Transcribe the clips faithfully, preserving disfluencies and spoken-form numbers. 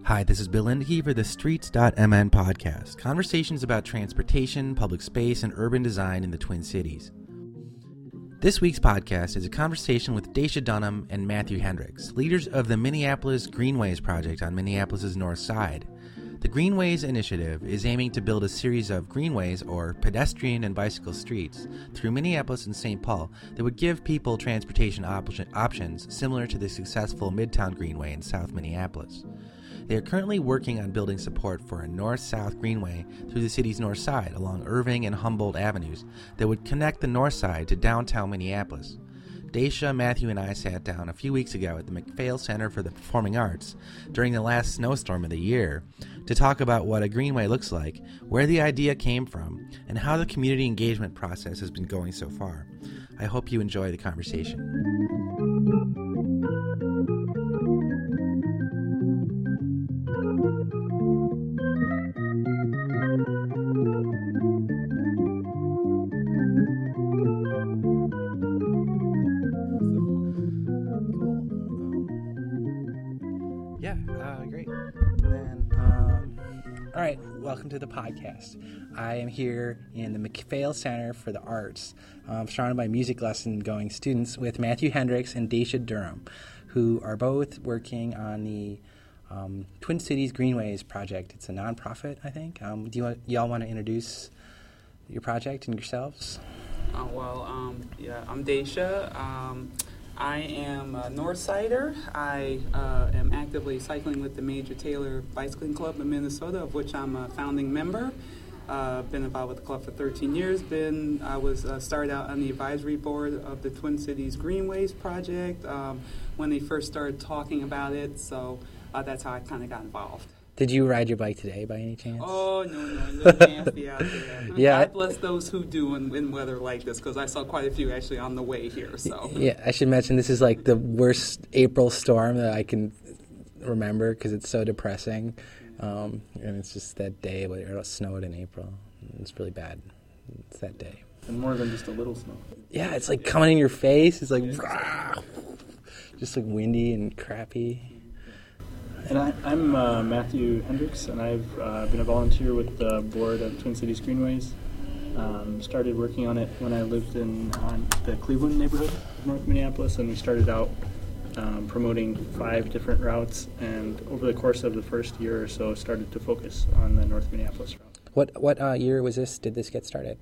Hi, this is Bill Lindke for the Streets dot M N podcast, conversations about transportation, public space, and urban design in the Twin Cities. This week's podcast is a conversation with Dacia Dunham and Matthew Hendricks, leaders of the Minneapolis Greenways project on Minneapolis' North Side. The Greenways initiative is aiming to build a series of greenways, or pedestrian and bicycle streets, through Minneapolis and Saint Paul that would give people transportation op- options similar to the successful Midtown Greenway in South Minneapolis. They are currently working on building support for a north-south greenway through the city's north side along Irving and Humboldt Avenues that would connect the north side to downtown Minneapolis. Dacia, Matthew, and I sat down a few weeks ago at the MacPhail Center for the Performing Arts during the last snowstorm of the year to talk about what a greenway looks like, where the idea came from, and how the community engagement process has been going so far. I hope you enjoy the conversation. All right, welcome to the podcast. I am here in the MacPhail Center for the Arts, um, surrounded by music lesson-going students with Matthew Hendricks and Dacia Dunham, who are both working on the um, Twin Cities Greenways project. It's a nonprofit, I think. Um, do you want, y'all want to introduce your project and yourselves? Uh, well, um, yeah, I'm Dacia. Um, I am a Northsider. I uh, am actively cycling with the Major Taylor Bicycling Club in Minnesota, of which I'm a founding member. Uh, been involved with the club for thirteen years. Been I was uh, started out on the advisory board of the Twin Cities Greenways project um, when they first started talking about it. So uh, that's how I kind of got involved. Did you ride your bike today by any chance? Oh, no, no, a little nasty out there. Yeah. God bless those who do in, in weather like this, because I saw quite a few actually on the way here. So yeah, I should mention this is like the worst April storm that I can remember because it's so depressing. Um, and it's just that day where it snowed in April. It's really bad. It's that day. And more than just a little snow. Yeah, it's like coming in your face. It's like, yeah. Just like windy and crappy. And I, I'm uh, Matthew Hendricks, and I've uh, been a volunteer with the board of Twin Cities Greenways. Um, started working on it when I lived in uh, the Cleveland neighborhood of North Minneapolis, and we started out um, promoting five different routes, and over the course of the first year or so started to focus on the North Minneapolis route. What what uh, year was this? Did this get started?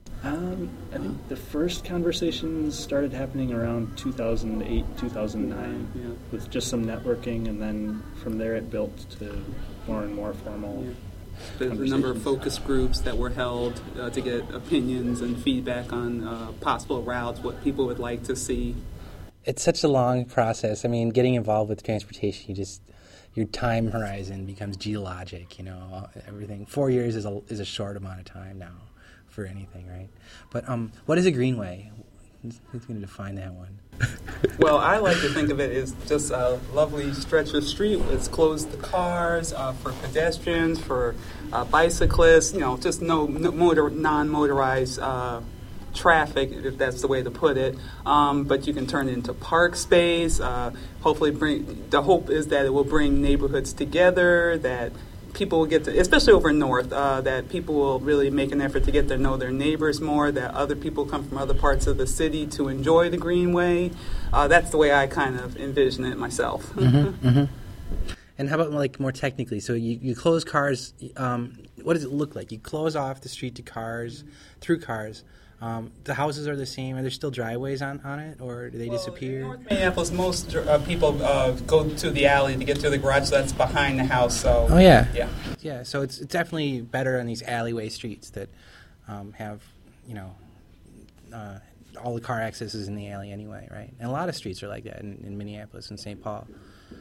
Um, I think the first conversations started happening around two thousand eight, two thousand nine, yeah, with just some networking, and then from there it built to more and more formal. Yeah. There's a number of focus groups that were held uh, to get opinions and feedback on uh, possible routes, what people would like to see. It's such a long process. I mean, getting involved with transportation, you just your time horizon becomes geologic. You know, everything. Four years is a is a short amount of time now for anything, right? But um, what is a greenway? Who's going to define that one? Well, I like to think of it as just a lovely stretch of street. It's closed to cars, uh, for pedestrians, for uh, bicyclists, you know, just no, no motor, non-motorized uh, traffic, if that's the way to put it. Um, but you can turn it into park space. Uh, hopefully, bring. The hope is that it will bring neighborhoods together, that people will get to, especially over north, uh, that people will really make an effort to get to know their neighbors more, that other people come from other parts of the city to enjoy the Greenway. Uh, that's the way I kind of envision it myself. Mm-hmm, mm-hmm. And how about like more technically? So you, you close cars, um, what does it look like? You close off the street to cars, through cars. Um, the houses are the same. Are there still driveways on, on it, or do they well, disappear? In North Minneapolis, most uh, people uh, go to the alley to get to the garage that's behind the house. So oh yeah, yeah, yeah. So it's, it's definitely better on these alleyway streets that um, have, you know, uh, all the car access is in the alley anyway, right? And a lot of streets are like that in, in Minneapolis and Saint Paul.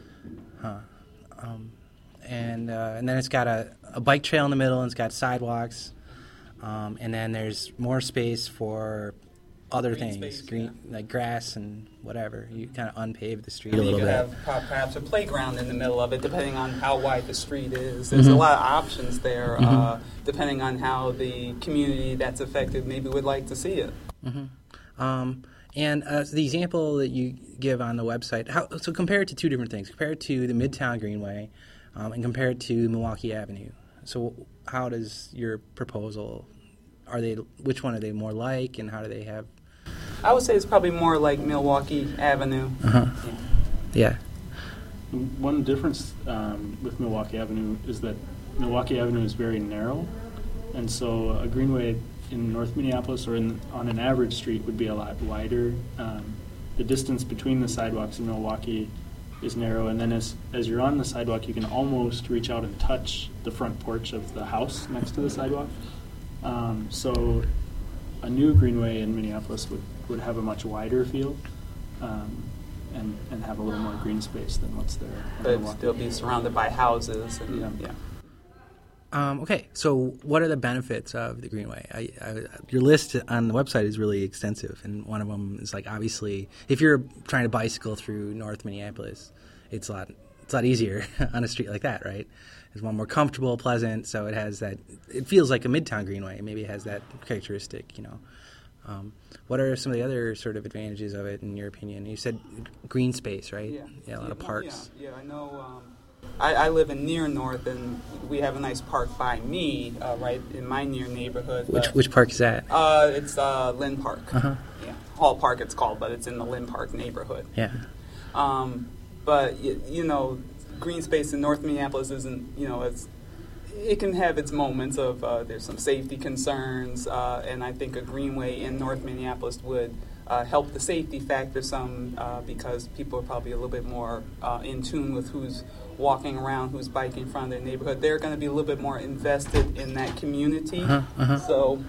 Huh. Um, and uh, and then it's got a, a bike trail in the middle, and it's got sidewalks. Um, and then there's more space for other green things, space, green yeah. like grass and whatever. You kind of unpave the street a little bit. You could have perhaps a playground in the middle of it, depending on how wide the street is. There's mm-hmm. a lot of options there, mm-hmm. uh, depending on how the community that's affected maybe would like to see it. Mm-hmm. Um, and uh, the example that you give on the website, how, so compare it to two different things. Compare it to the Midtown Greenway, um, and compare it to Milwaukee Avenue. So how does your proposal, are they, which one are they more like, and how do they have? I would say it's probably more like Milwaukee Avenue. Uh-huh. Yeah. yeah. One difference um, with Milwaukee Avenue is that Milwaukee Avenue is very narrow, and so a greenway in North Minneapolis or in, on an average street would be a lot wider. Um, the distance between the sidewalks in Milwaukee is narrow, and then as as you're on the sidewalk, you can almost reach out and touch the front porch of the house next to the sidewalk. Um, so a new greenway in Minneapolis would, would have a much wider field um, and, and have a little more green space than what's there. But still be surrounded by houses. And, yeah. yeah. Um, okay, so what are the benefits of the Greenway? I, I, your list on the website is really extensive, and one of them is like, obviously, if you're trying to bicycle through North Minneapolis, it's a lot, it's a lot easier on a street like that, right? It's one more comfortable, pleasant, so it has that, it feels like a Midtown Greenway. Maybe it has that characteristic, you know. Um, what are some of the other sort of advantages of it, in your opinion? You said green space, right? Yeah, yeah a lot yeah, of parks. Yeah, yeah I know. Um, I, I live in near North, and we have a nice park by me, uh, right in my near neighborhood. Which but, which park is that? Uh, it's uh, Lynn Park. Uh-huh. Yeah, Hall Park it's called, but it's in the Lynn Park neighborhood. Yeah. Um, but you, you know, green space in North Minneapolis isn't, you know, it's it can have its moments of uh, there's some safety concerns, uh, and I think a greenway in North Minneapolis would uh, help the safety factor some uh, because people are probably a little bit more uh, in tune with who's walking around, who's biking in front of their neighborhood. They're going to be a little bit more invested in that community. Uh-huh, uh-huh. So,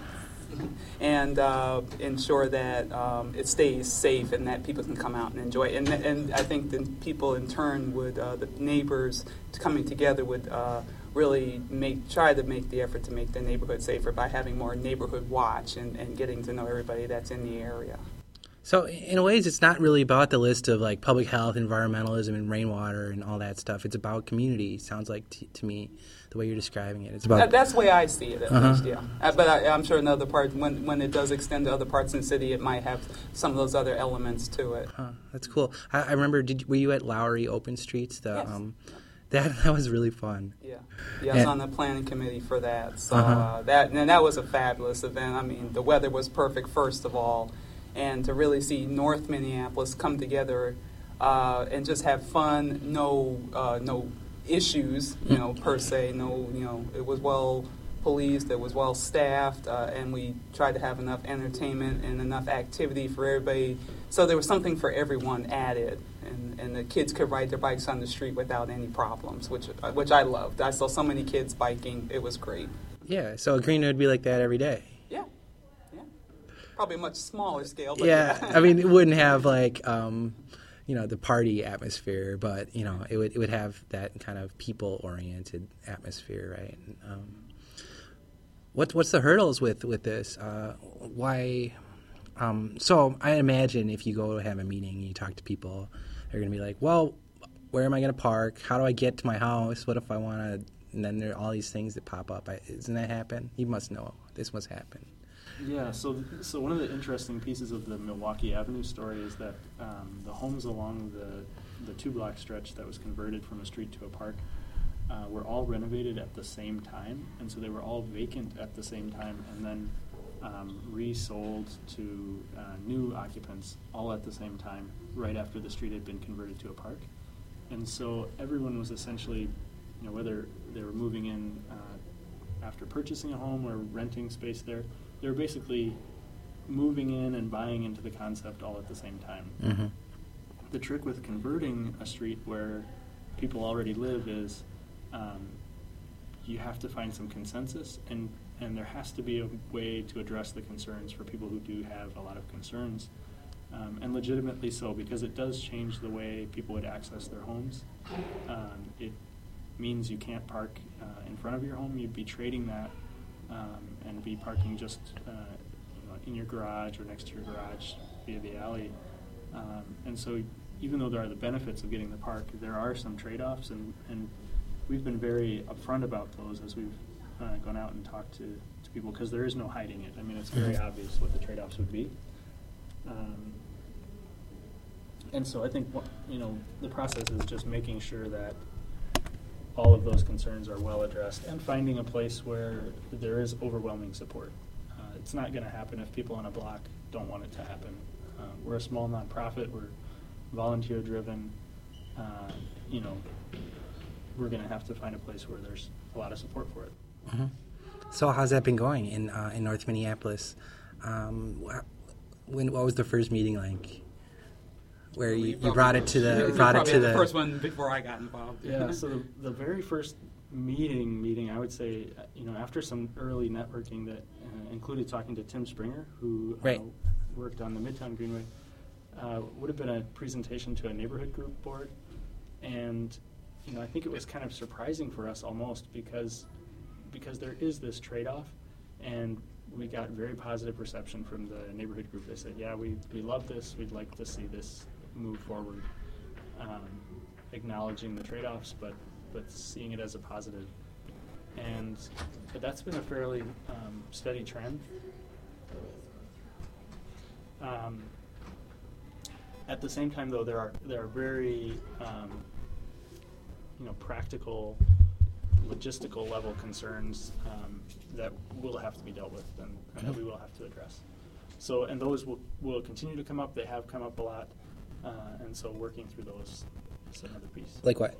and uh, ensure that um, it stays safe and that people can come out and enjoy it. And, and I think the people in turn would, uh, the neighbors coming together would uh, really make try to make the effort to make the neighborhood safer by having more neighborhood watch and, and getting to know everybody that's in the area. So in ways, it's not really about the list of like public health, environmentalism, and rainwater and all that stuff. It's about community. Sounds like t- to me, the way you're describing it. It's about that, that's the way I see it, at uh-huh. least. Yeah, uh, but I, I'm sure in other parts, when when it does extend to other parts in the city, it might have some of those other elements to it. Huh, that's cool. I, I remember. Did were you at Lowry Open Streets? The yes. um, that that was really fun. Yeah, yeah, I was and, on the planning committee for that. So uh-huh. uh, that and that was a fabulous event. I mean, the weather was perfect, first of all. And to really see North Minneapolis come together uh, and just have fun, no uh, no issues, you know, per se. No, you know, it was well policed, it was well staffed, uh, and we tried to have enough entertainment and enough activity for everybody. So there was something for everyone added, and, and the kids could ride their bikes on the street without any problems, which which I loved. I saw so many kids biking; it was great. Yeah, so a green would be like that every day. Yeah. Probably a much smaller scale. But yeah, yeah. I mean, it wouldn't have like, um, you know, the party atmosphere, but you know, it would it would have that kind of people-oriented atmosphere, right? Um, what what's the hurdles with with this? Uh, why? Um, so I imagine if you go have a meeting and you talk to people, they're going to be like, well, where am I going to park? How do I get to my house? What if I want to? And then there are all these things that pop up. I, doesn't that happen? You must know this must happen. Yeah, so so one of the interesting pieces of the Milwaukee Avenue story is that um, the homes along the the two-block stretch that was converted from a street to a park uh, were all renovated at the same time, and so they were all vacant at the same time, and then um, resold to uh, new occupants all at the same time, right after the street had been converted to a park. And so everyone was essentially, you know, whether they were moving in uh, after purchasing a home or renting space there, they were basically moving in and buying into the concept all at the same time. Mm-hmm. The trick with converting a street where people already live is um, you have to find some consensus, and, and there has to be a way to address the concerns for people who do have a lot of concerns, um, and legitimately so, because it does change the way people would access their homes. Um, it means you can't park uh, in front of your home. You'd be trading that Um, and be parking just uh, you know, in your garage or next to your garage via the alley. Um, and so even though there are the benefits of getting the park, there are some trade-offs, and, and we've been very upfront about those as we've uh, gone out and talked to, to people, because there is no hiding it. I mean, it's very obvious what the trade-offs would be. Um, and so I think, you know, the process is just making sure that all of those concerns are well addressed, and finding a place where there is overwhelming support. Uh, it's not going to happen if people on a block don't want it to happen. Uh, we're a small nonprofit. We're volunteer-driven. Uh, you know, we're going to have to find a place where there's a lot of support for it. Mm-hmm. So how's that been going in uh, in North Minneapolis? Um, when what was the first meeting like? Where you, you brought it to the you brought it to the, the first one before I got involved. Yeah. So the, the very first meeting meeting I would say, uh, you know, after some early networking that uh, included talking to Tim Springer, who uh, right. worked on the Midtown Greenway, uh, would have been a presentation to a neighborhood group board, and you know I think it was kind of surprising for us almost because because there is this trade-off, and we got very positive reception from the neighborhood group. They said, yeah, we, we love this, we'd like to see this move forward, um, acknowledging the trade-offs, but, but seeing it as a positive. And but that's been a fairly um, steady trend. Um, at the same time, though, there are there are very um, you know practical, logistical level concerns um, that will have to be dealt with and, and that we will have to address. So, and those will, will continue to come up. They have come up a lot, uh, and so working through those is another piece. Like what?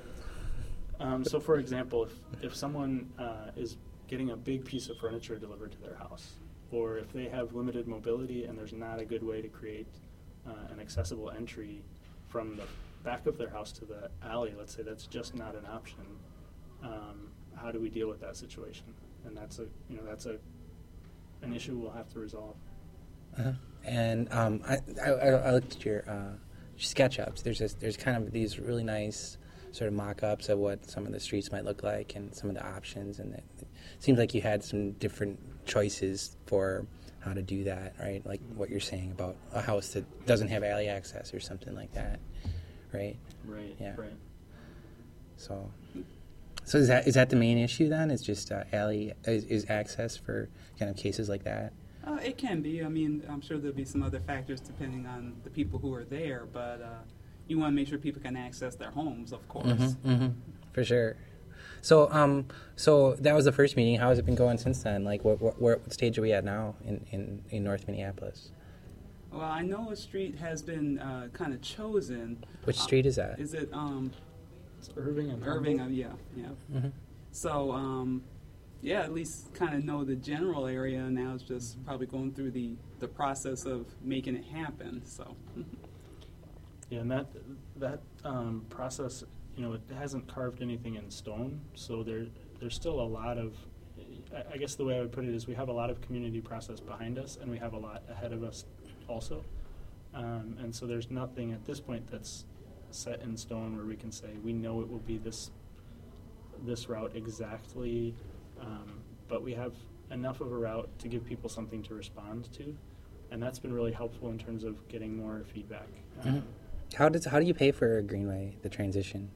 Um, so, for example, if if someone uh, is getting a big piece of furniture delivered to their house, or if they have limited mobility and there's not a good way to create uh, an accessible entry from the back of their house to the alley, let's say that's just not an option. Um, how do we deal with that situation? And that's a you know that's a an issue we'll have to resolve. Uh-huh. And um, I, I I looked at your uh, SketchUps. There's this, there's kind of these really nice sort of mock-ups of what some of the streets might look like and some of the options, and it, it seems like you had some different choices for how to do that, right? Like what you're saying about a house that doesn't have alley access or something like that, right? Right. Yeah. Right. So, so is that is that the main issue then? Is just uh, alley is, is access for kind of cases like that? Uh, it can be. I mean, I'm sure there'll be some other factors depending on the people who are there, but uh, you want to make sure people can access their homes, of course. Mm-hmm, mm-hmm, for sure. So, um, so that was the first meeting. How has it been going since then? Like, what, what, what stage are we at now in, in, in North Minneapolis? Well, I know a street has been uh, kind of chosen. Which street is that? Uh, is it um, It's Irving and Irving? Humboldt. Uh, yeah, yeah. Mm-hmm. So, um, yeah, at least kind of know the general area. Now it's just probably going through the, the process of making it happen. So. Yeah, and that that um, process, you know, it hasn't carved anything in stone. So there there's still a lot of, I, I guess the way I would put it is we have a lot of community process behind us, and we have a lot ahead of us also. Um, and so there's nothing at this point that's set in stone where we can say we know it will be this this route exactly, um, but we have enough of a route to give people something to respond to, and that's been really helpful in terms of getting more feedback. Um, Mm-hmm. How does how do you pay for Greenway, the transition?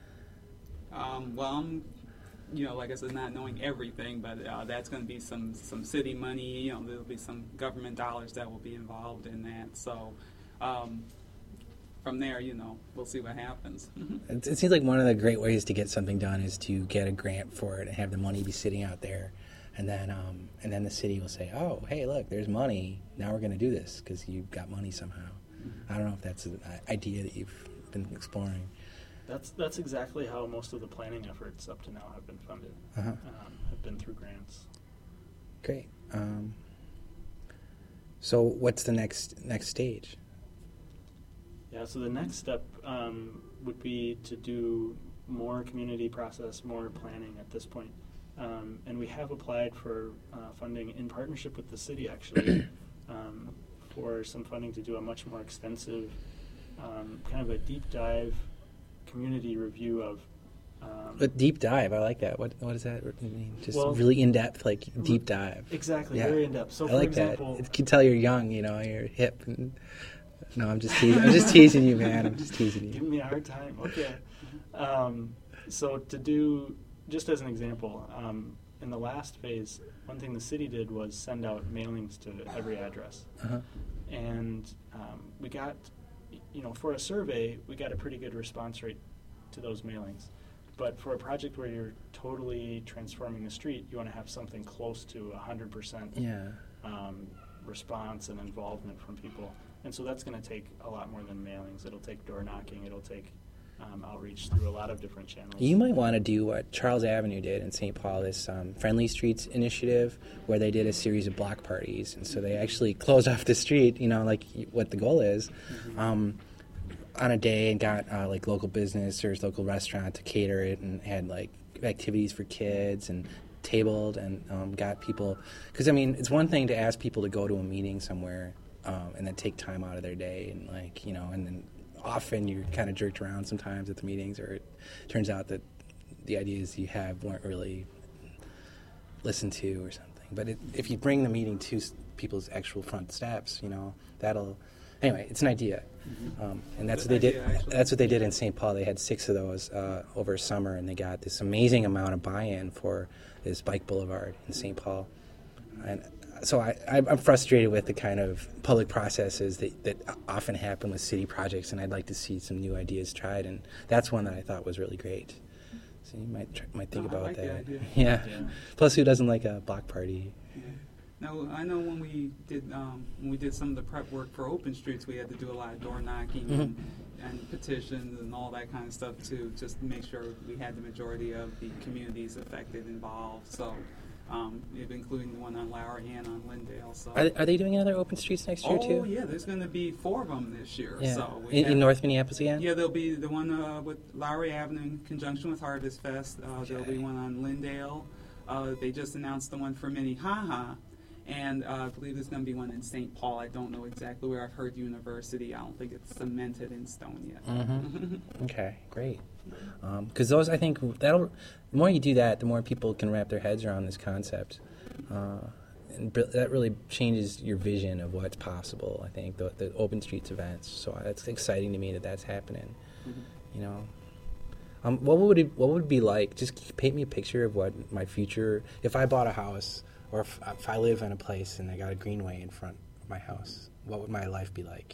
Um, well, I'm, you know, like I said, not knowing everything, but uh, that's going to be some, some city money. You know, there'll be some government dollars that will be involved in that. So um, from there, you know, we'll see what happens. It, it seems like one of the great ways to get something done is to get a grant for it and have the money be sitting out there, and then um, and then the city will say, "Oh, hey, look, there's money. Now we're going to do this because you got money somehow." I don't know if that's an idea that you've been exploring. That's that's exactly how most of the planning efforts up to now have been funded. Uh-huh. Um, have been through grants. Great. Um, so what's the next next stage? Yeah. So the next step um, would be to do more community process, more planning at this point, um, and we have applied for uh, funding in partnership with the city actually. um, for some funding to do a much more extensive, um, kind of a deep dive community review of. Um, A deep dive, I like that. What what does that mean? Just well, really in depth, like deep dive. Exactly, Yeah. very in depth. So I for like example, that. It can tell you're young, you know, you're hip. And, no, I'm just teasing. I'm just teasing you, man. I'm just teasing give you. me a hard time. Okay. Um, so to do, just as an example, um, in the last phase, one thing the city did was send out mailings to every address. Uh-huh. And um, we got, you know, for a survey, we got a pretty good response rate to those mailings. but for a project where you're totally transforming the street, you want to have something close to one hundred percent Yeah. um, response and involvement from people. And so that's going to take a lot more than mailings. It'll take door knocking. It'll take um, outreach through a lot of different channels. You might want to do what Charles Avenue did in Saint Paul, this um, Friendly Streets initiative, where they did a series of block parties. And so they actually closed off the street, you know, like what the goal is, mm-hmm. um, on a day, and got uh, like local business or local restaurant to cater it, and had like activities for kids and tabled, and um, got people. Because, I mean, it's one thing to ask people to go to a meeting somewhere um, and then take time out of their day, and like, you know, and then often you're kind of jerked around sometimes at the meetings, or it turns out that the ideas you have weren't really listened to or something. But it, if you bring the meeting to s- people's actual front steps, you know, that'll... Anyway, it's an idea. Mm-hmm. Um, and that's what they did. Idea, that's what they did in Saint Paul. They had six of those uh, over summer, and they got this amazing amount of buy-in for this bike boulevard in Saint Paul. And so I, I'm frustrated with the kind of public processes that, that often happen with city projects, and I'd like to see some new ideas tried, and that's one that I thought was really great. So you might try, might think no, about I like that. The idea. Yeah. yeah. Plus, who doesn't like a block party? Yeah. Now, I know when we did um, when we did some of the prep work for Open Streets, we had to do a lot of door knocking mm-hmm. and, and petitions and all that kind of stuff too, just to make sure we had the majority of the communities affected involved. So. Um, including the one on Lowry and on Lyndale. So, are, are they doing another Open Streets next year oh, too? Oh yeah, there's going to be four of them this year. Yeah. So in, have, in North Minneapolis again? Yeah, there'll be the one uh, with Lowry Avenue in conjunction with Harvest Fest. Uh, okay. There'll be one on Lyndale. Uh, they just announced the one for Minnehaha. And uh, I believe there's going to be one in Saint Paul. I don't know exactly where. I've heard University. I don't think it's cemented in stone yet. Mm-hmm. Okay, great. Because um, those, I think, that'll the more you do that, the more people can wrap their heads around this concept. Uh, and b- that really changes your vision of what's possible, I think, the, the Open Streets events. So it's exciting to me that that's happening, mm-hmm. you know. Um, what would it, what would it be like? Just paint me a picture of what my future, if I bought a house, or if, if I live in a place and I got a greenway in front of my house, what would my life be like?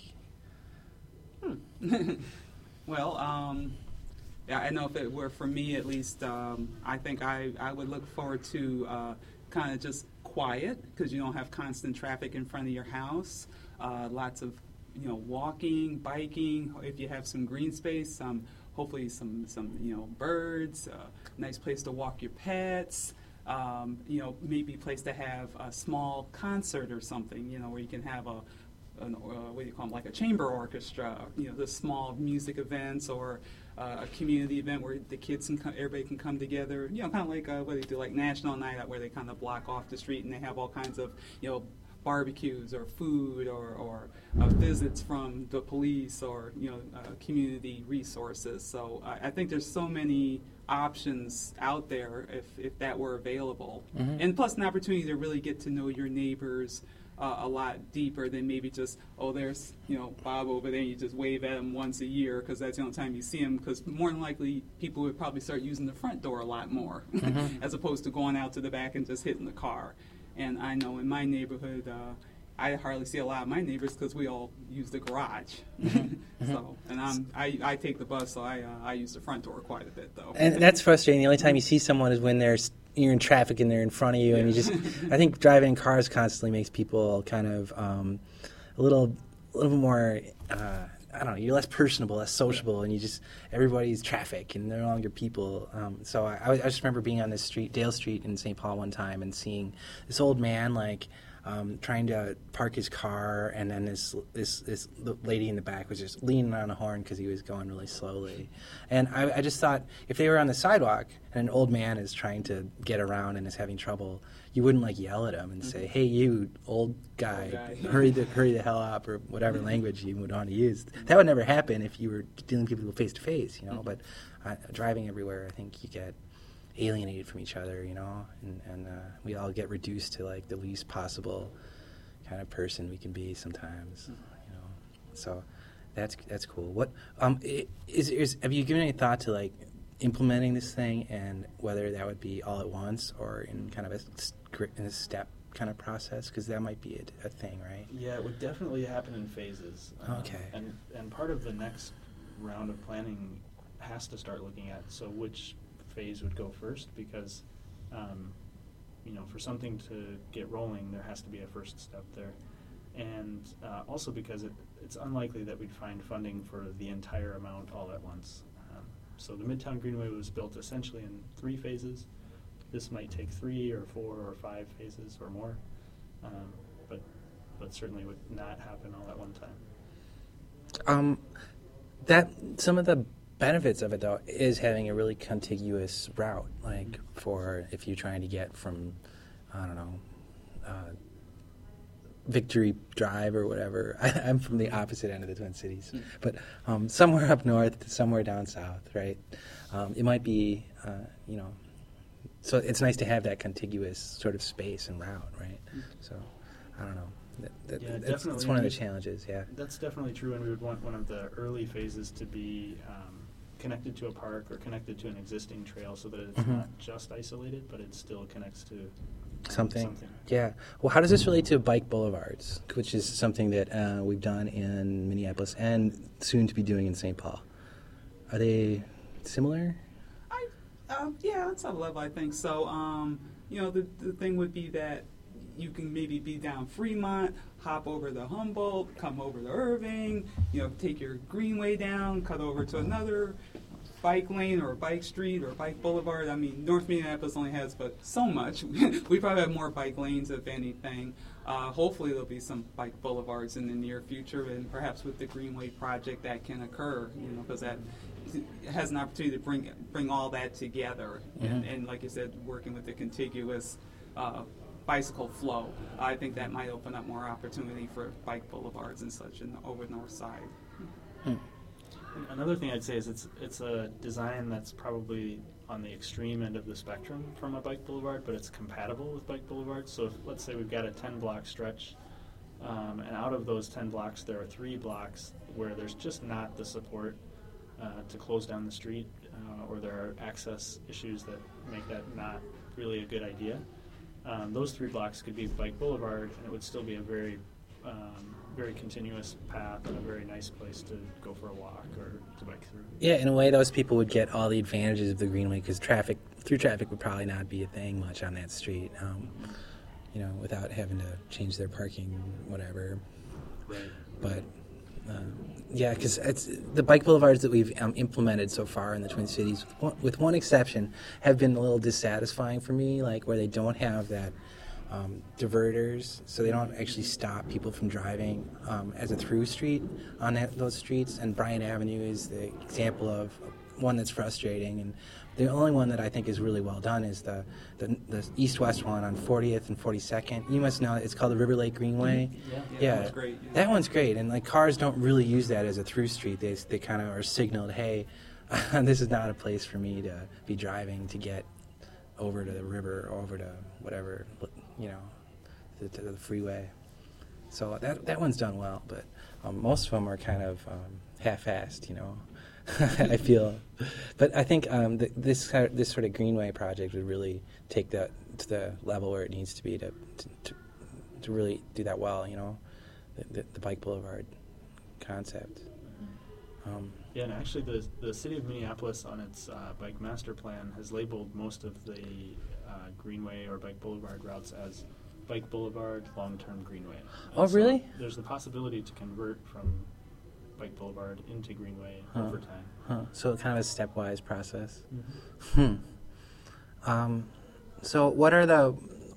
Hmm. Well, um... yeah, I know if it were for me, at least, um, I think I, I would look forward to uh, kind of just quiet, because you don't have constant traffic in front of your house. Uh, lots of, you know, walking, biking. If you have some green space, um, hopefully some, some, you know, birds. Uh, nice place to walk your pets. Um, you know, maybe a place to have a small concert or something. You know, where you can have a An, uh, what do you call them, like a chamber orchestra, you know, the small music events, or uh, a community event where the kids and co- everybody can come together, you know, kind of like uh, what they do, like National Night Out, where they kind of block off the street and they have all kinds of, you know, barbecues or food or, or uh, visits from the police or, you know, uh, community resources. So uh, I think there's so many options out there if, if that were available. Mm-hmm. And plus an opportunity to really get to know your neighbors Uh, a lot deeper than maybe just, oh, there's, you know, Bob over there, and you just wave at him once a year because that's the only time you see him, because more than likely people would probably start using the front door a lot more mm-hmm. as opposed to going out to the back and just hitting the car. And I know in my neighborhood, uh, I hardly see a lot of my neighbors because we all use the garage. Mm-hmm. So, and I'm, I, I take the bus, so I, uh, I use the front door quite a bit, though. And that's frustrating. The only time you see someone is when they're you're in traffic and they're in front of you, yeah. and you just, I think driving in cars constantly makes people kind of um, a little, a little more, uh, I don't know, you're less personable, less sociable, and you just, everybody's traffic and they're no longer people. Um, so I, I just remember being on this street, Dale Street in Saint Paul one time, and seeing this old man, like, Um, trying to park his car, and then this this this lady in the back was just leaning on a horn because he was going really slowly. And I, I just thought, if they were on the sidewalk and an old man is trying to get around and is having trouble, you wouldn't like yell at him and mm-hmm. say, "Hey, you old guy, old guy. hurry the hurry the hell up," or whatever language you would want to use. That would never happen if you were dealing with people face to face, you know. Mm-hmm. But uh, driving everywhere, I think you get alienated from each other, you know, and, and uh, we all get reduced to like the least possible kind of person we can be sometimes, you know. So that's that's cool. What um is is have you given any thought to like implementing this thing, and whether that would be all at once or in kind of a in a step kind of process, because that might be a, a thing, right? Yeah, it would definitely happen in phases. Um, okay. And and part of the next round of planning has to start looking at, so which phase would go first because, um, you know, for something to get rolling, there has to be a first step there. And uh, also because it, it's unlikely that we'd find funding for the entire amount all at once. Um, so the Midtown Greenway was built essentially in three phases. This might take three or four or five phases or more, um, but but certainly would not happen all at one time. Um, that some of the benefits of it though is having a really contiguous route, like mm-hmm. for if you're trying to get from, I don't know, uh, Victory Drive or whatever. I, I'm from the opposite end of the Twin Cities, mm-hmm. but um, somewhere up north, to somewhere down south, right? Um, it might be, uh, you know. So it's nice to have that contiguous sort of space and route, right? Mm-hmm. So, I don't know. That, that, yeah, that's, definitely. that's one of the challenges, yeah. That's definitely true, and we would want one of the early phases to be um, connected to a park or connected to an existing trail so that it's mm-hmm. not just isolated, but it still connects to um, something. something. Yeah. Well, how does this relate to bike boulevards, which is something that uh, we've done in Minneapolis and soon to be doing in Saint Paul? Are they similar? Um, yeah, on some level, I think so. Um, you know, the, the thing would be that you can maybe be down Fremont, hop over the Humboldt, come over to Irving, you know, take your Greenway down, cut over to another bike lane or bike street or bike boulevard. I mean, North Minneapolis only has but so much. We probably have more bike lanes, if anything. Uh, hopefully there'll be some bike boulevards in the near future, and perhaps with the Greenway project that can occur, you know, because that has an opportunity to bring bring all that together. Mm-hmm. And, and like you said, working with the contiguous uh, bicycle flow, I think that might open up more opportunity for bike boulevards and such in the over north side. Hmm. Another thing I'd say is it's it's a design that's probably on the extreme end of the spectrum from a bike boulevard, but it's compatible with bike boulevards. So if, let's say we've got a ten block stretch, um, and out of those ten blocks there are three blocks where there's just not the support uh, to close down the street, uh, or there are access issues that make that not really a good idea. Um, those three blocks could be bike boulevard, and it would still be a very um, very continuous path and a very nice place to go for a walk or to bike through. Yeah, in a way, those people would get all the advantages of the Greenway because traffic, through traffic would probably not be a thing much on that street, um, you know, without having to change their parking, whatever. Right. But, um, yeah, because it's the bike boulevards that we've um, implemented so far in the Twin Cities, with one, with one exception, have been a little dissatisfying for me, like where they don't have that Um, diverters, so they don't actually stop people from driving um, as a through street on that, those streets. And Bryant Avenue is the example of one that's frustrating. And the only one that I think is really well done is the the, the east-west one on fortieth and forty-second. You must know it's called the River Lake Greenway. Yeah, yeah, yeah. That one's great. Yeah. That one's great, and like cars don't really use that as a through street. They they kind of are signaled, hey, this is not a place for me to be driving to get over to the river, or over to whatever, you know, to, to the freeway. So that that one's done well, but um, most of them are kind of um, half-assed, you know. I feel, but I think um, th- this kind of, this sort of Greenway project would really take that to the level where it needs to be to to, to, to really do that well, you know, the, the, the bike boulevard concept. Um, Yeah, and actually the the city of Minneapolis on its uh, bike master plan has labeled most of the uh, Greenway or bike boulevard routes as bike boulevard long-term Greenway. And oh, so really? There's the possibility to convert from bike boulevard into Greenway huh. over time. Huh. So kind of a stepwise process. Mm-hmm. Hmm. Um, so what are the...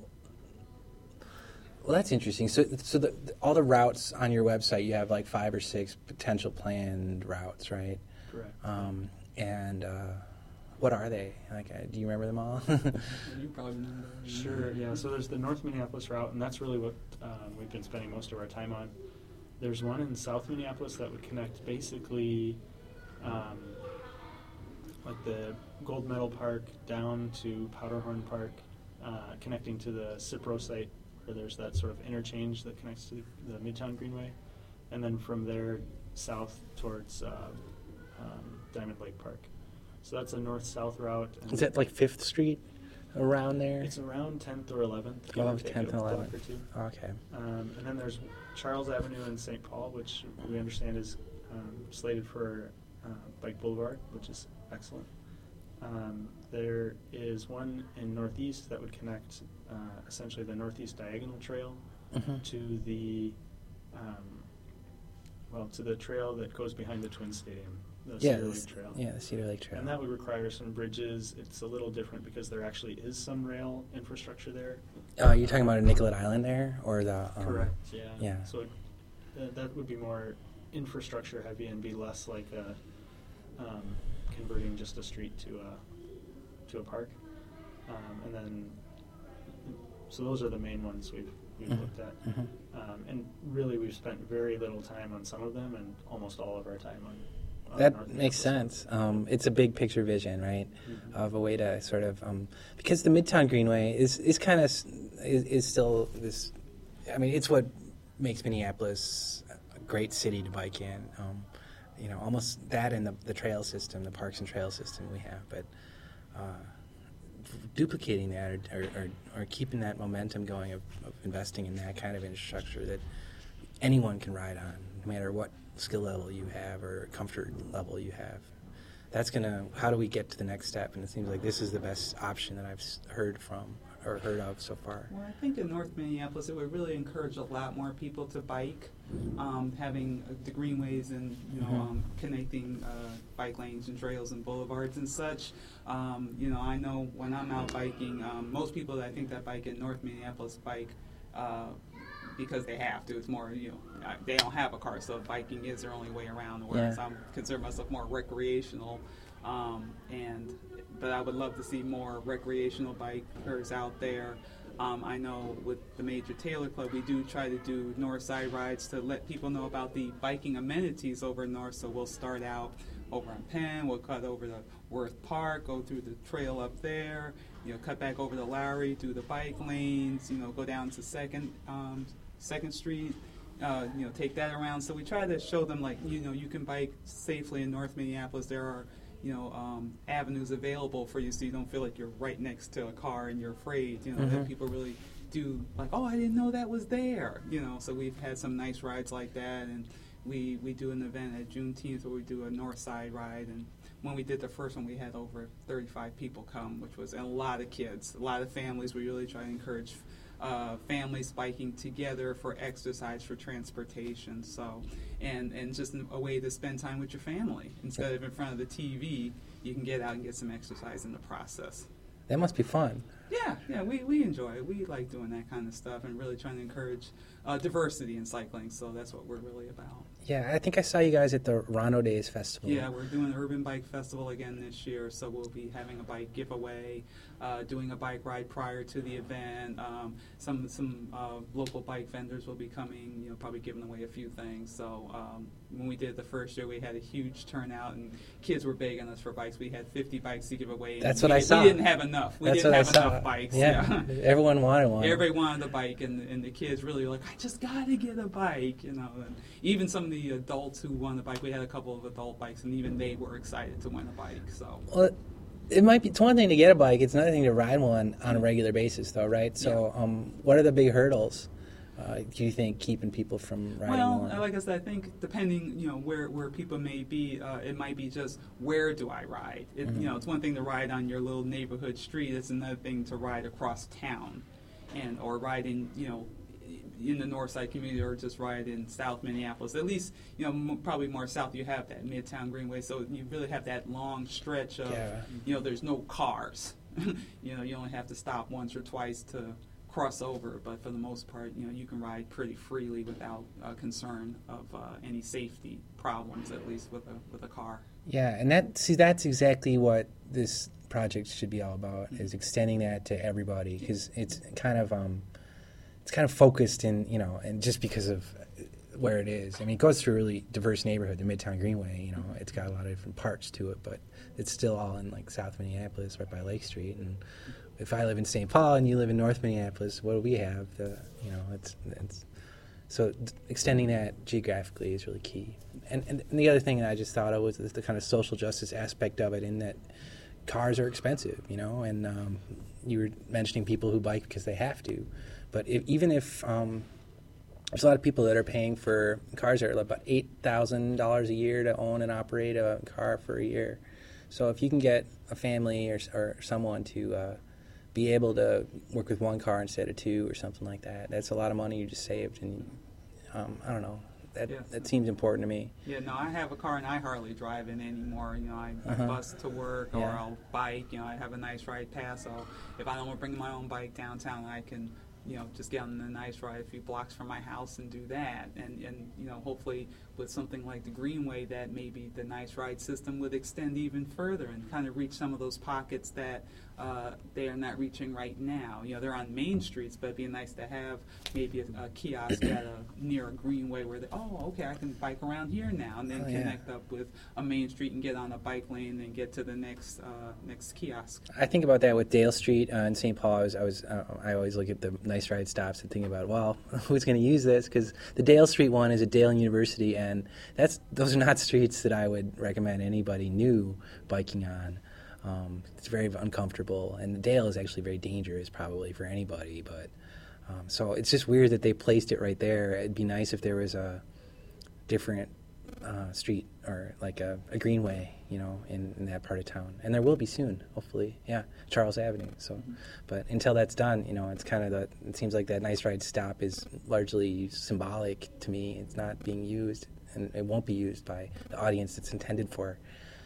Well, that's interesting. So, so the, all the routes on your website, you have like five or six potential planned routes, right? Correct. Um, and uh, what are they? Like, uh, do you remember them all? You probably remember. Sure. Yeah. So there's the North Minneapolis route, and that's really what um, we've been spending most of our time on. There's one in South Minneapolis that would connect basically, um, like the Gold Medal Park down to Powderhorn Park, uh, connecting to the Cipro site, where there's that sort of interchange that connects to the, the Midtown Greenway, and then from there south towards uh, um, Diamond Lake Park. So that's a north-south route. And Is that like Fifth Street, around there? It's around tenth or eleventh. Oh, tenth and block eleventh. or two. Okay. Um, and then there's Charles Avenue in Saint Paul, which we understand is um, slated for uh, Bike Boulevard, which is excellent. Um, there is one in Northeast that would connect uh, essentially the Northeast Diagonal Trail Mm-hmm. to the um, well to the trail that goes behind the Twin Stadium, the Yeah, Cedar this- Lake Trail. yeah, the Cedar Lake Trail. And that would require some bridges. It's a little different because there actually is some rail infrastructure there. Oh, you're talking about a Nicollet Island there, or the um, Correct. Yeah. Yeah. So it, uh, that would be more infrastructure heavy and be less like a um, converting just a street to a to a park. Um, and then, so those are the main ones we've we've Mhm. looked at. Mhm. Um, and really, we've spent very little time on some of them, and almost all of our time on. on That North makes Minneapolis. sense. Um, it's a big picture vision, right, Mhm. of a way to sort of um, because the Midtown Greenway is is kind of is, is still this. I mean, it's what makes Minneapolis a great city to bike in. Um, you know, almost that and the the trail system, the parks and trail system we have, but. Uh, duplicating that or, or, or, or keeping that momentum going of, of investing in that kind of infrastructure that anyone can ride on, no matter what skill level you have or comfort level you have. That's going to, how do we get to the next step? And it seems like this is the best option that I've s- heard from or heard of so far. Well, I think in North Minneapolis, it would really encourage a lot more people to bike, um, having uh, the greenways and you know Mhm. um, connecting uh, bike lanes and trails and boulevards and such. Um, you know, I know when I'm out biking, um, most people that I think that bike in North Minneapolis bike uh, because they have to. It's more, you know, uh, they don't have a car, so biking is their only way around. Whereas Yeah. I consider myself more recreational, um, and but I would love to see more recreational bikers out there. Um, I know with the Major Taylor Club, we do try to do north side rides to let people know about the biking amenities over north. So we'll start out over on Penn, we'll cut over to Worth Park, go through the trail up there, you know, cut back over to Lowry, do the bike lanes, you know, go down to Second um, Second Street, uh, you know, take that around. So we try to show them, like, you know, you can bike safely in North Minneapolis. There are, you know, um, avenues available for you, so you don't feel like you're right next to a car and you're afraid. You know, Mhm. that people really do, like, oh, I didn't know that was there. You know, so we've had some nice rides like that, and we we do an event at Juneteenth where we do a north side ride. And when we did the first one, we had over thirty-five people come, which was and a lot of kids, a lot of families. We really try to encourage uh, families biking together for exercise, for transportation. So, and and just a way to spend time with your family instead of in front of the T V. You can get out and get some exercise in the process. That must be fun. Yeah, yeah, we, we enjoy it. We like doing that kind of stuff and really trying to encourage uh, diversity in cycling. So that's what we're really about. Yeah, I think I saw you guys at the Rondo Days Festival. Yeah, we're doing the Urban Bike Festival again this year, so we'll be having a bike giveaway, uh, doing a bike ride prior to the event. Um, some some uh, local bike vendors will be coming, you know, probably giving away a few things. So um, when we did the first year, we had a huge turnout, and kids were begging us for bikes. We had fifty bikes to give away. And That's we, what I saw. We didn't have enough. We That's didn't what have I saw. enough bikes. Yeah, Yeah. everyone wanted one. Everybody wanted a bike, and, and the kids really were like, I just got to get a bike, you know. And even some of the adults who won a bike, we had a couple of adult bikes, and even they were excited to win a bike. So, Well, it might be. It's one thing to get a bike. It's another thing to ride one on a regular basis, though, right? So, um, what are the big hurdles? Uh, do you think keeping people from riding well, more? like I said, I think depending, you know, where, where people may be, uh, it might be just where do I ride? It, Mhm. You know, it's one thing to ride on your little neighborhood street. It's another thing to ride across town, and or ride in, you know, in the north side community, or just ride in South Minneapolis. At least, you know, m- probably more south, you have that Midtown Greenway, so you really have that long stretch of, Yeah. you know, there's no cars. You know, you only have to stop once or twice to cross over, but for the most part, you know, you can ride pretty freely without uh, concern of uh, any safety problems, at least with a with a car. Yeah, and that see, that's exactly what this project should be all about: is extending that to everybody, because it's kind of um, it's kind of focused in, you know, and just because of where it is. I mean, it goes through a really diverse neighborhood, the Midtown Greenway. You know, it's got a lot of different parts to it, but it's still all in like South Minneapolis, right by Lake Street. And if I live in Saint Paul and you live in North Minneapolis, what do we have? The, you know, it's it's so d- extending that geographically is really key. And, and and the other thing that I just thought of was the, the kind of social justice aspect of it, in that cars are expensive, you know, and um, you were mentioning people who bike because they have to, but if, even if um, there's a lot of people that are paying for cars that are about eight thousand dollars a year to own and operate a car for a year. So if you can get a family or or someone to uh, be able to work with one car instead of two or something like that. That's a lot of money you just saved, and um, I don't know. That Yeah. that seems important to me. Yeah, no, I have a car and I hardly drive it anymore. You know, I, I Uh-huh. bus to work or Yeah. I'll bike. You know, I have a nice ride pass. So if I don't want to bring my own bike downtown, I can, you know, just get on the nice ride a few blocks from my house and do that. And, and you know, hopefully with something like the Greenway, that maybe the nice ride system would extend even further and kind of reach some of those pockets that uh, they are not reaching right now. You know, they're on main streets, but it'd be nice to have maybe a, a kiosk at a near a Greenway where they, oh, okay, I can bike around here now, and then Oh, yeah. connect up with a main street and get on a bike lane and get to the next uh, next kiosk. I think about that with Dale Street uh, in Saint Paul. I was, I was, uh, I always look at the nice ride stops and think about, well, who's going to use this? Because the Dale Street one is at Dale University, and that's those are not streets that I would recommend anybody new biking on. Um, it's very uncomfortable, and Dale is actually very dangerous, probably for anybody. But um, so it's just weird that they placed it right there. It'd be nice if there was a different uh, street or like a, a greenway, you know, in, in that part of town, and there will be soon, hopefully. Yeah, Charles Avenue. So, Mm-hmm. but until that's done, you know, it's kind of the. It seems like that nice ride stop is largely symbolic to me. It's not being used, and it won't be used by the audience it's intended for.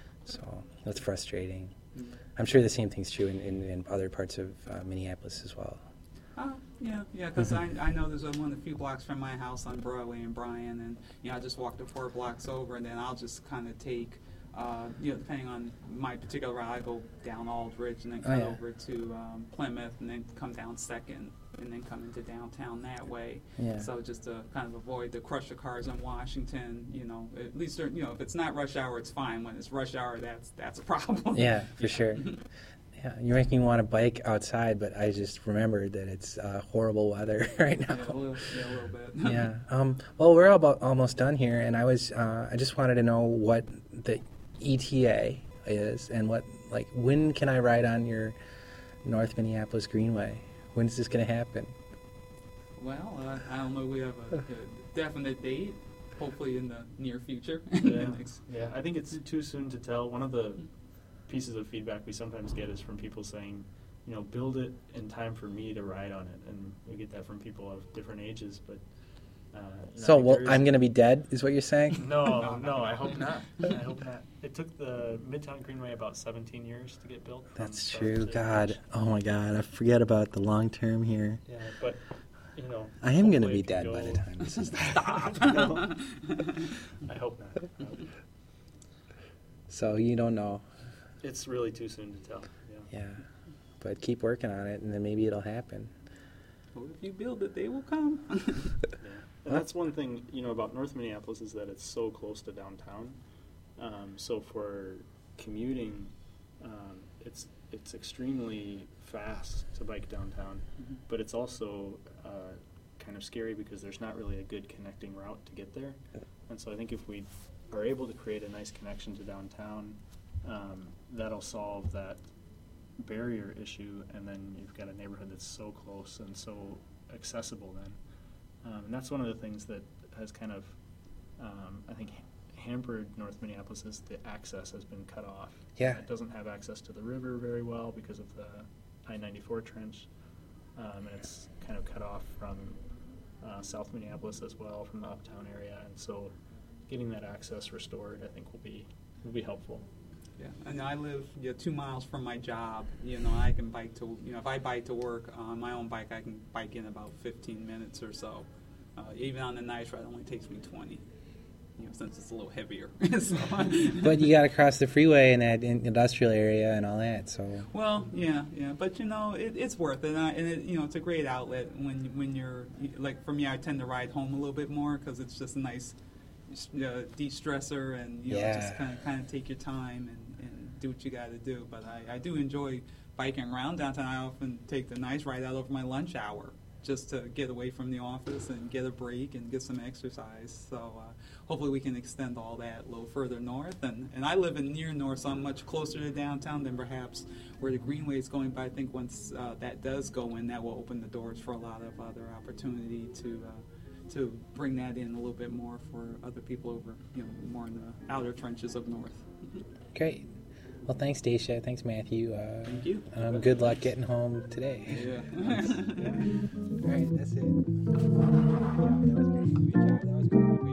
So that's frustrating. Mm-hmm. I'm sure the same thing's true in, in, in other parts of uh, Minneapolis as well. Oh, yeah, yeah, because I, I know there's a, one a few blocks from my house on Broadway and Bryan, and, you know, I just walk the four blocks over, and then I'll just kind of take, uh, you know, depending on my particular route, I go down Aldrich and then Oh, cut yeah. over to um, Plymouth and then come down Second and then come into downtown that way. Yeah. So just to kind of avoid the crush of cars in Washington, you know, at least, there- you know, if it's not rush hour, it's fine. When it's rush hour, that's that's a problem. Yeah, for sure. Yeah, you're making me want to bike outside, but I just remembered that it's uh, horrible weather right now. Yeah, a little, yeah, a little bit. Yeah. Um, well, we're about almost done here, and I was uh, I just wanted to know what the E T A is and what like when can I ride on your North Minneapolis Greenway? When is this going to happen? Well, uh, I don't know. We have a, a definite date, hopefully in the near future. Yeah. Next- Yeah, I think it's too soon to tell. One of the pieces of feedback we sometimes get is from people saying, you know, build it in time for me to ride on it, and we get that from people of different ages. But uh, you know, I So think well, there is- I'm going to be dead, is what you're saying? No, No, no, no, I no. hope not. I hope not. It took the Midtown Greenway about seventeen years to get built. from That's start true. to God. finish. Oh my God. I forget about the long term here. Yeah, but you know, I am going to hopefully be it can dead by go- the time this is done. No. I hope not. I hope not. So you don't know. It's really too soon to tell. Yeah. Yeah. But keep working on it, and then maybe it'll happen. Well, if you build it, they will come. Yeah. And that's one thing, you know, about North Minneapolis is that it's so close to downtown. Um, so for commuting, um, it's it's extremely fast to bike downtown, Mhm. but it's also uh, kind of scary because there's not really a good connecting route to get there. And so I think if we are able to create a nice connection to downtown, um, that'll solve that barrier issue, and then you've got a neighborhood that's so close and so accessible then. Um, and that's one of the things that has kind of, um, I think, ha- hampered North Minneapolis is the access has been cut off. Yeah. It doesn't have access to the river very well because of the I ninety-four trench, um, and it's kind of cut off from uh, South Minneapolis as well, from the uptown area, and so getting that access restored, I think, will be will be helpful. Yeah, and I live you know, two miles from my job. You know, I can bike to you know if I bike to work on my own bike, I can bike in about fifteen minutes or so. Uh, even on the nice ride, it only takes me twenty. You know, since it's a little heavier. so, But you got to cross the freeway in that in- industrial area and all that. So Well, yeah, yeah, but you know, it, it's worth it, and, I, and it, you know, it's a great outlet when when you're like for me, I tend to ride home a little bit more because it's just a nice uh, de-stressor, and you know, Yeah. just kind of kind of take your time and, and do what you got to do. But I, I do enjoy biking around downtown. I often take the nice ride out over my lunch hour just to get away from the office and get a break and get some exercise. So uh, hopefully we can extend all that a little further north. And, and I live in near north, so I'm much closer to downtown than perhaps where the Greenway is going. But I think once uh, that does go in, that will open the doors for a lot of other opportunity to uh, to bring that in a little bit more for other people over, you know, more in the outer trenches of north. great. Well, thanks, Dacia. Thanks, Matthew. Uh, Thank you. Um, good luck getting home today. Yeah. yeah. All right, that's it. That was great. That was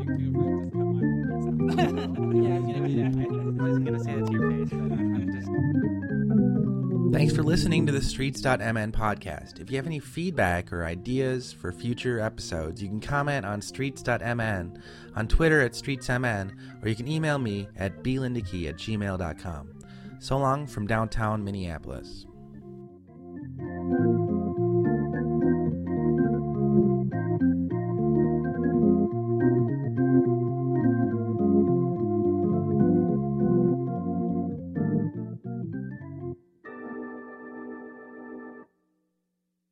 great. Yeah, I was gonna do that. I wasn't gonna say that to your face, but I'm just. Thanks for listening to the Streets dot M N podcast. If you have any feedback or ideas for future episodes, you can comment on Streets dot M N, on Twitter at StreetsMN, or you can email me at b lindeke at gmail dot com. So long from downtown Minneapolis.